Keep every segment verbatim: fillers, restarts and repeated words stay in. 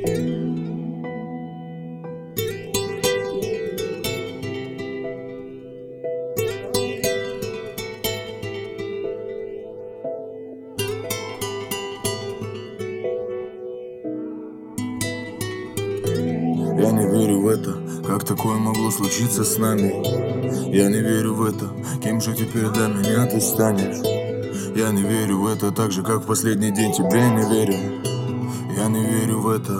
Я не верю в это, как такое могло случиться с нами. Я не верю в это, кем же теперь для меня ты станешь. Я не верю в это, так же как в последний день тебе не верю. Я не верю в это,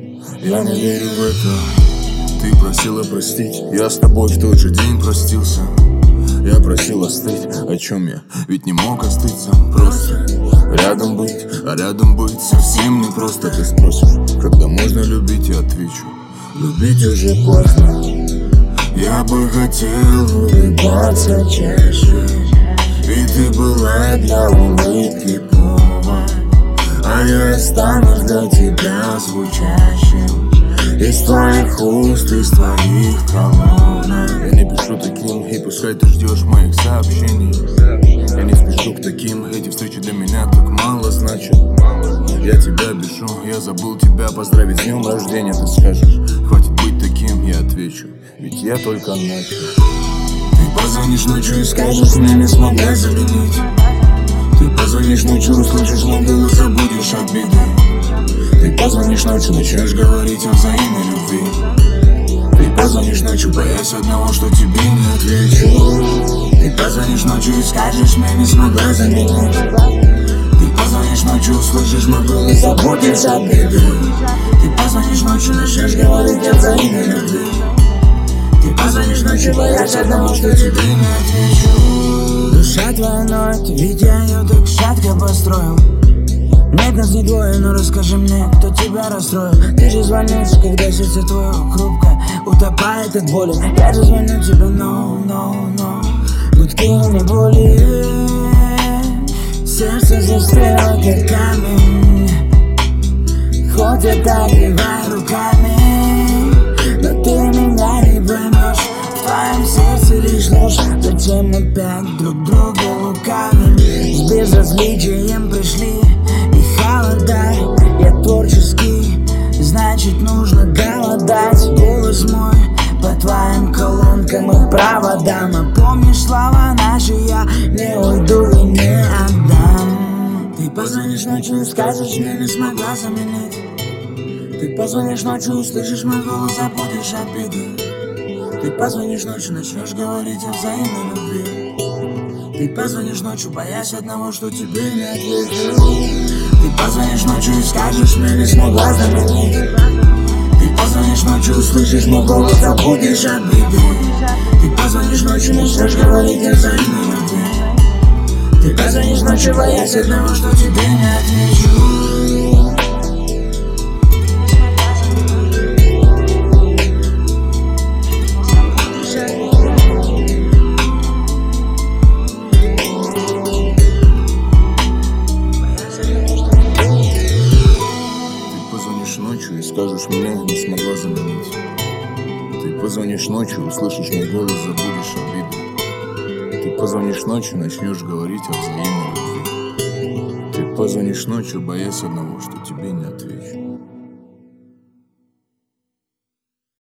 я не верю в это. Ты просила простить, я с тобой в тот же день простился. Я просил остыть, о чем я ведь не мог остыть сам. Просто рядом быть, а рядом быть совсем не просто. Ты спросишь, когда можно любить, я отвечу: любить уже поздно. Я бы хотел улыбаться чаще, и ты была для улыбки повод. А я останусь для тебя звучащим из твоих уст, из твоих колонок. Я не пишу таким, и пускай ты ждешь моих сообщений. Я не спешу к таким, эти встречи для меня так мало значат. Я тебя бешу, я забыл тебя поздравить с днем рождения. Ты скажешь, хватит быть таким, я отвечу, ведь я только начал. Ты позвонишь ночью и скажешь, мне не смогла заменить. Ты позвонишь ночью, услышишь мой голос, забудешь обиды. Ты позвонишь ночью, начнешь говорить о взаимной любви. Ты позвонишь ночью, боясь одного, что тебе не отвечу. Ты позвонишь ночью и скажешь, мне не смогла заменить. Ты позвонишь ночью, услышишь мой голос, забудешь обиды. Ты позвонишь ночью, начнешь говорить о взаимной любви. Ты позвонишь ночью, боясь одного, что тебе не отвечу. Душа твоя ноет, ведь я ее так шатко построил. Нет, нас не двое, но расскажи мне, кто тебя расстроил. Ты же звонишь, когда сердце твое хрупкое утопает от боли. Я же звоню тебе, но, но, но гудки не боли. Сердце застряло, как камень. Хоть я так киваю руками, но ты меня не поймешь. В твоем сердце лишь ложь. Зачем опять друг друга лукавим? С безразличием пришли и холода. Я творческий, значит нужно голодать. Голос мой по твоим колонкам и проводам. А помнишь слова наши, я не уйду и не отдам. Ты позвонишь ночью и скажешь, мне не смогла заменить. Ты позвонишь ночью, услышишь мой голос, забудешь обиды. Ты позвонишь ночью, начнешь говорить о взаимной любви. Ты позвонишь ночью, боясь одного, что тебе не отвечу. Ты позвонишь ночью и скажешь, мне не смогла заменить. Ты позвонишь ночью, услышишь мой голос, забудешь обиды. Ты позвонишь ночью, начнешь говорить о взаимной любви. Ты позвонишь ночью, боясь одного, что тебе не отвечу. Ночью и скажешь, мне не смогла заменить. Ты позвонишь ночью, услышишь мой голос, забудешь обиды. Ты позвонишь ночью, начнешь говорить о взаимной любви. Ты позвонишь ночью, боясь одного, что тебе не ответят.